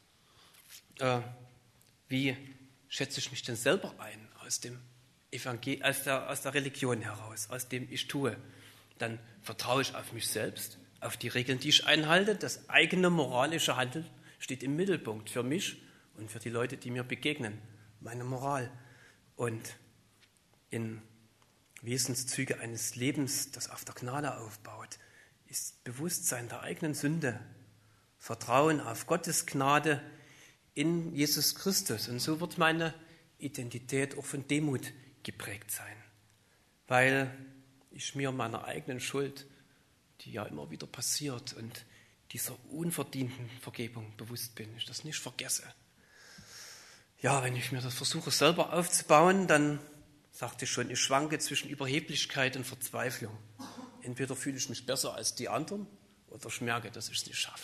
Äh, wie schätze ich mich denn selber ein aus, dem Evangel- aus, der, aus der Religion heraus, aus dem ich tue? Dann vertraue ich auf mich selbst, auf die Regeln, die ich einhalte. Das eigene moralische Handeln steht im Mittelpunkt für mich und für die Leute, die mir begegnen, meine Moral. Und in Wesenszüge eines Lebens, das auf der Gnade aufbaut, ist Bewusstsein der eigenen Sünde, Vertrauen auf Gottes Gnade in Jesus Christus. Und so wird meine Identität auch von Demut geprägt sein, weil ich mir meiner eigenen Schuld, die ja immer wieder passiert, und dieser unverdienten Vergebung bewusst bin, ich das nicht vergesse. Ja, wenn ich mir das versuche selber aufzubauen, dann sagte ich schon, ich schwanke zwischen Überheblichkeit und Verzweiflung. Entweder fühle ich mich besser als die anderen oder ich merke, dass ich es nicht schaffe.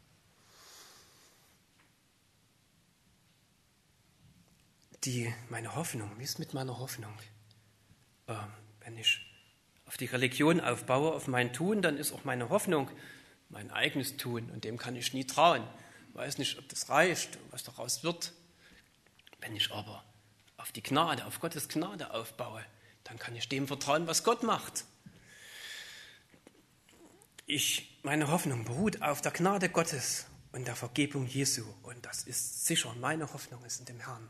Die, meine Hoffnung, wie ist mit meiner Hoffnung? Äh, wenn ich auf die Religion aufbaue, auf mein Tun, dann ist auch meine Hoffnung mein eigenes Tun und dem kann ich nie trauen. Ich weiß nicht, ob das reicht, was daraus wird. Wenn ich aber auf die Gnade, auf Gottes Gnade aufbaue, dann kann ich dem vertrauen, was Gott macht. Ich, meine Hoffnung beruht auf der Gnade Gottes und der Vergebung Jesu. Und das ist sicher, meine Hoffnung ist in dem Herrn.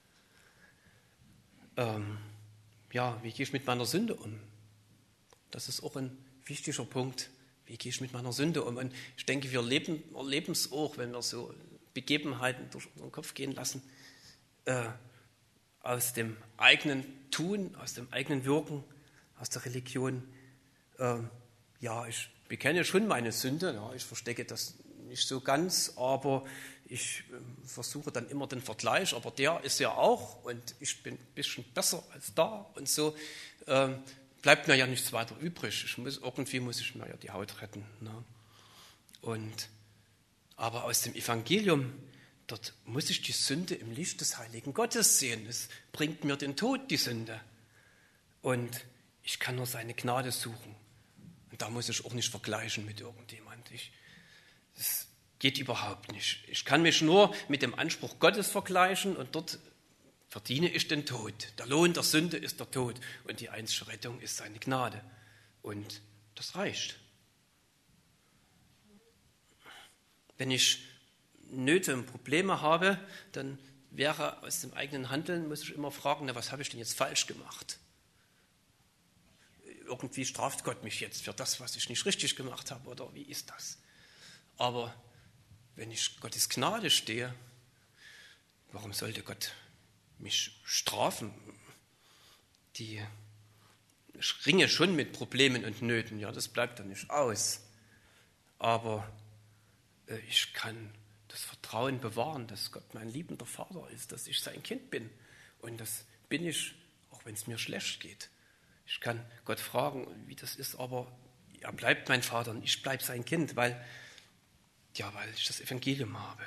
Ähm, ja, wie gehe ich mit meiner Sünde um? Das ist auch ein wichtiger Punkt. Wie gehe ich mit meiner Sünde um? Und ich denke, wir leben, erleben es auch, wenn wir so Begebenheiten durch unseren Kopf gehen lassen, äh, aus dem eigenen Tun, aus dem eigenen Wirken, aus der Religion. Äh, ja, ich bekenne schon meine Sünde, ja, ich verstecke das nicht so ganz, aber ich äh, versuche dann immer den Vergleich, aber der ist ja auch und ich bin ein bisschen besser als da und so. äh, bleibt mir ja nichts weiter übrig. Ich muss, irgendwie muss ich mir ja die Haut retten. Ne? Und, aber aus dem Evangelium, dort muss ich die Sünde im Licht des heiligen Gottes sehen. Es bringt mir den Tod, die Sünde. Und ich kann nur seine Gnade suchen. Und da muss ich auch nicht vergleichen mit irgendjemand. Ich, das geht überhaupt nicht. Ich kann mich nur mit dem Anspruch Gottes vergleichen und dort verdiene ich den Tod. Der Lohn der Sünde ist der Tod und die einzige Rettung ist seine Gnade. Und das reicht. Wenn ich Nöte und Probleme habe, dann wäre aus dem eigenen Handeln, muss ich immer fragen, na, was habe ich denn jetzt falsch gemacht? Irgendwie straft Gott mich jetzt für das, was ich nicht richtig gemacht habe, oder wie ist das? Aber wenn ich Gottes Gnade stehe, warum sollte Gott mich strafen? Die, ich ringe schon mit Problemen und Nöten, ja, das bleibt dann nicht aus. Aber äh, ich kann das Vertrauen bewahren, dass Gott mein liebender Vater ist, dass ich sein Kind bin. Und das bin ich, auch wenn es mir schlecht geht. Ich kann Gott fragen, wie das ist, aber er bleibt mein Vater und ich bleibe sein Kind, weil, ja, weil ich das Evangelium habe.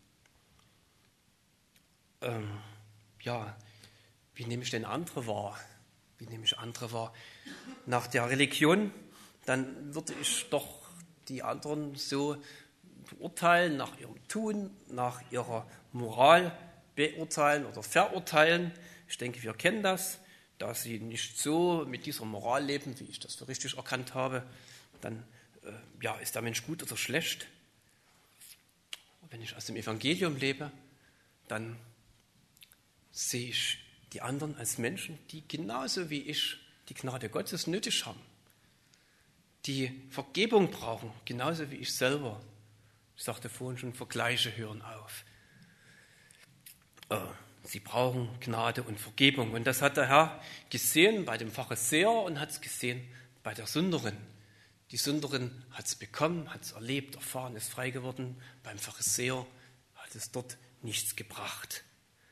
Ähm, ja, wie nehme ich denn andere wahr? Wie nehme ich andere wahr? Nach der Religion, dann würde ich doch die anderen so beurteilen, nach ihrem Tun, nach ihrer Moral beurteilen oder verurteilen. Ich denke, wir kennen das. Da sie nicht so mit dieser Moral leben, wie ich das für richtig erkannt habe, dann äh, ja, ist der Mensch gut oder schlecht. Wenn ich aus dem Evangelium lebe, dann sehe ich die anderen als Menschen, die genauso wie ich die Gnade Gottes nötig haben, die Vergebung brauchen, genauso wie ich selber. Ich sagte vorhin schon, Vergleiche hören auf. Äh, Sie brauchen Gnade und Vergebung. Und das hat der Herr gesehen bei dem Pharisäer und hat es gesehen bei der Sünderin. Die Sünderin hat es bekommen, hat es erlebt, erfahren, ist frei geworden. Beim Pharisäer hat es dort nichts gebracht.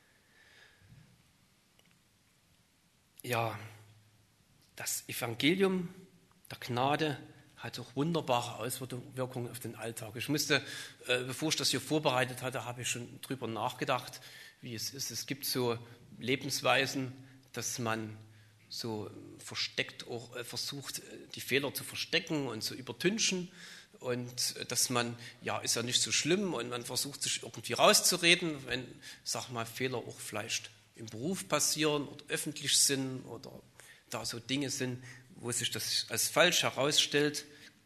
Ja, das Evangelium der Gnade hat auch wunderbare Auswirkungen auf den Alltag. Ich musste, äh, bevor ich das hier vorbereitet hatte, habe ich schon drüber nachgedacht, wie es ist. Es gibt so Lebensweisen, dass man so versteckt auch äh, versucht, die Fehler zu verstecken und zu übertünchen und äh, dass man, ja, ist ja nicht so schlimm und man versucht sich irgendwie rauszureden, wenn, sag mal, Fehler auch vielleicht im Beruf passieren oder öffentlich sind oder da so Dinge sind, wo sich das als falsch herausstellt.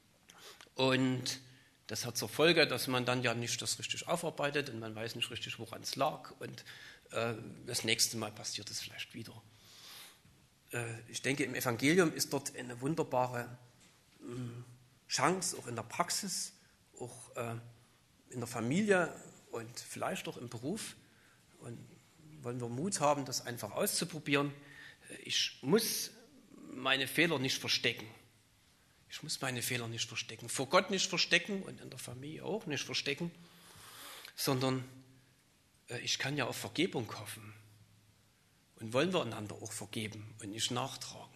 Und das hat zur Folge, dass man dann ja nicht das richtig aufarbeitet und man weiß nicht richtig, woran es lag. Und äh, das nächste Mal passiert es vielleicht wieder. Äh, ich denke, im Evangelium ist dort eine wunderbare äh, Chance, auch in der Praxis, auch äh, in der Familie und vielleicht auch im Beruf. Und wollen wir Mut haben, das einfach auszuprobieren. Ich muss meine Fehler nicht verstecken. Ich muss meine Fehler nicht verstecken. Vor Gott nicht verstecken und in der Familie auch nicht verstecken, sondern äh, ich kann ja auf Vergebung hoffen. Und wollen wir einander auch vergeben und nicht nachtragen.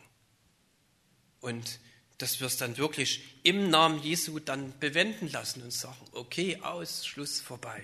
Und dass wir es dann wirklich im Namen Jesu dann bewenden lassen und sagen, okay, aus, Schluss, vorbei.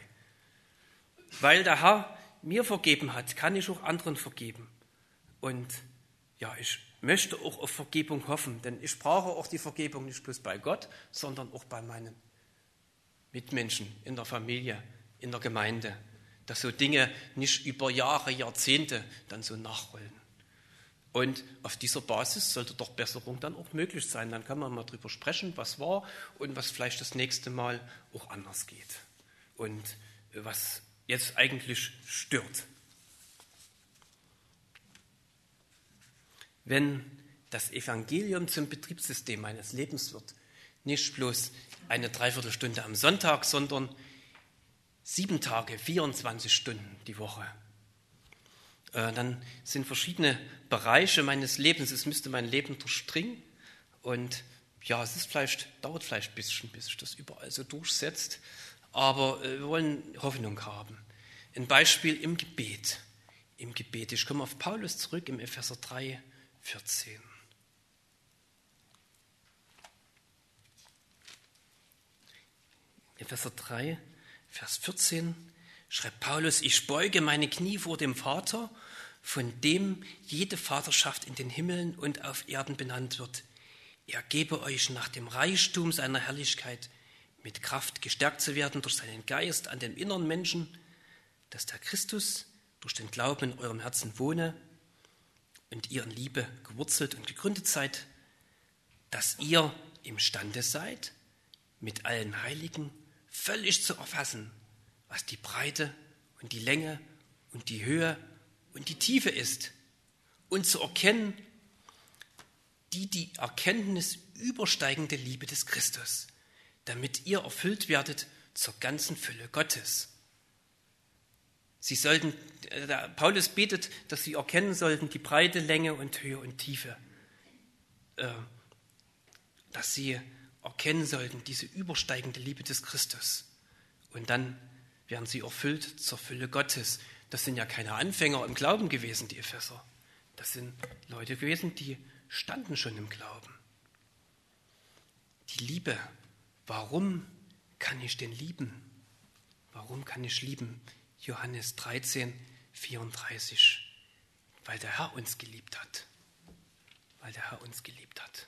Weil der Herr mir vergeben hat, kann ich auch anderen vergeben. Und ja, ich möchte auch auf Vergebung hoffen, denn ich brauche auch die Vergebung nicht bloß bei Gott, sondern auch bei meinen Mitmenschen in der Familie, in der Gemeinde, dass so Dinge nicht über Jahre, Jahrzehnte dann so nachrollen. Und auf dieser Basis sollte doch Besserung dann auch möglich sein. Dann kann man mal drüber sprechen, was war und was vielleicht das nächste Mal auch anders geht und was jetzt eigentlich stört. Wenn das Evangelium zum Betriebssystem meines Lebens wird, nicht bloß eine Dreiviertelstunde am Sonntag, sondern sieben Tage, vierundzwanzig Stunden die Woche, äh, dann sind verschiedene Bereiche meines Lebens, es müsste mein Leben durchdringen und ja, es ist vielleicht, dauert vielleicht ein bisschen, bis sich das überall so durchsetzt, aber äh, wir wollen Hoffnung haben. Ein Beispiel im Gebet. Im Gebet. Ich komme auf Paulus zurück im Epheser drei, vierzehn. Epheser drei, Vers vierzehn schreibt Paulus: Ich beuge meine Knie vor dem Vater, von dem jede Vaterschaft in den Himmeln und auf Erden benannt wird. Er gebe euch nach dem Reichtum seiner Herrlichkeit mit Kraft gestärkt zu werden durch seinen Geist an den inneren Menschen, dass der Christus durch den Glauben in eurem Herzen wohne und ihr in Liebe gewurzelt und gegründet seid, dass ihr imstande seid, mit allen Heiligen völlig zu erfassen, was die Breite und die Länge und die Höhe und die Tiefe ist, und zu erkennen, die die Erkenntnis übersteigende Liebe des Christus, damit ihr erfüllt werdet zur ganzen Fülle Gottes. Sie sollten, äh, Paulus betet, dass sie erkennen sollten die Breite, Länge und Höhe und Tiefe, äh, dass sie erkennen sollten diese übersteigende Liebe des Christus, und dann werden sie erfüllt zur Fülle Gottes. Das sind ja keine Anfänger im Glauben gewesen, die Epheser. Das sind Leute gewesen, die standen schon im Glauben. Die Liebe. Warum kann ich denn lieben? Warum kann ich lieben? Johannes dreizehn, vierunddreißig. Weil der Herr uns geliebt hat. Weil der Herr uns geliebt hat.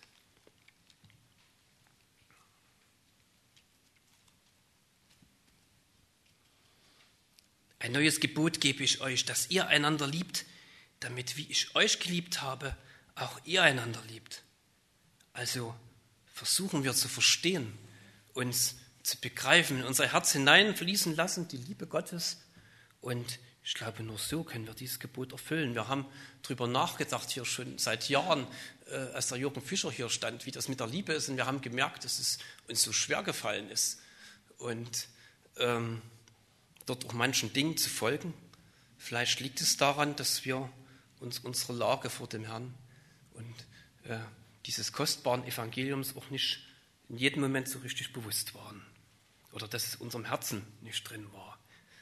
Ein neues Gebot gebe ich euch, dass ihr einander liebt, damit, wie ich euch geliebt habe, auch ihr einander liebt. Also versuchen wir zu verstehen, uns zu begreifen, in unser Herz hineinfließen lassen, die Liebe Gottes. Und ich glaube, nur so können wir dieses Gebot erfüllen. Wir haben darüber nachgedacht, hier schon seit Jahren, äh, als der Jürgen Fischer hier stand, wie das mit der Liebe ist. Und wir haben gemerkt, dass es uns so schwer gefallen ist. Und ähm, dort auch manchen Dingen zu folgen. Vielleicht liegt es daran, dass wir uns unserer Lage vor dem Herrn und äh, dieses kostbaren Evangeliums auch nicht in jedem Moment so richtig bewusst waren. Oder dass es in unserem Herzen nicht drin war.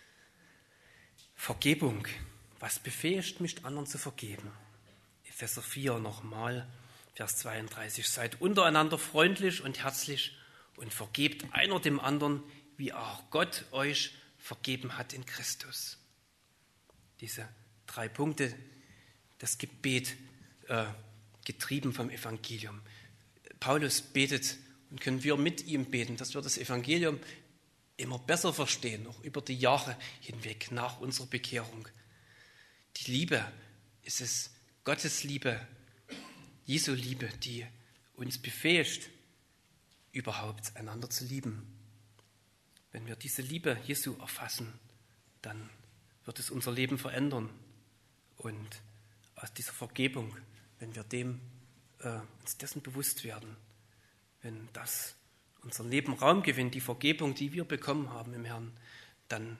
Vergebung. Was befähigt mich, anderen zu vergeben? Epheser vier nochmal, Vers zweiunddreißig. Seid untereinander freundlich und herzlich und vergebt einer dem anderen, wie auch Gott euch vergeben hat in Christus. Diese drei Punkte, das Gebet, äh, getrieben vom Evangelium. Paulus betet, und können wir mit ihm beten, dass wir das Evangelium immer besser verstehen, auch über die Jahre hinweg nach unserer Bekehrung. Die Liebe, ist es Gottes Liebe, Jesu Liebe, die uns befähigt, überhaupt einander zu lieben. Wenn wir diese Liebe Jesu erfassen, dann wird es unser Leben verändern. Und aus dieser Vergebung, wenn wir dem, äh, uns dessen bewusst werden, wenn das unser Leben Raum gewinnt, die Vergebung, die wir bekommen haben im Herrn, dann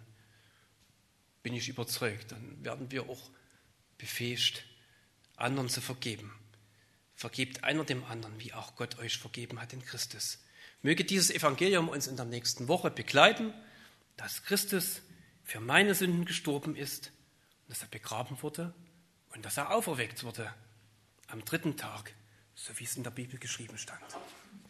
bin ich überzeugt, dann werden wir auch befähigt, anderen zu vergeben. Vergebt einer dem anderen, wie auch Gott euch vergeben hat in Christus. Möge dieses Evangelium uns in der nächsten Woche begleiten, dass Christus für meine Sünden gestorben ist, dass er begraben wurde und dass er auferweckt wurde am dritten Tag, so wie es in der Bibel geschrieben stand.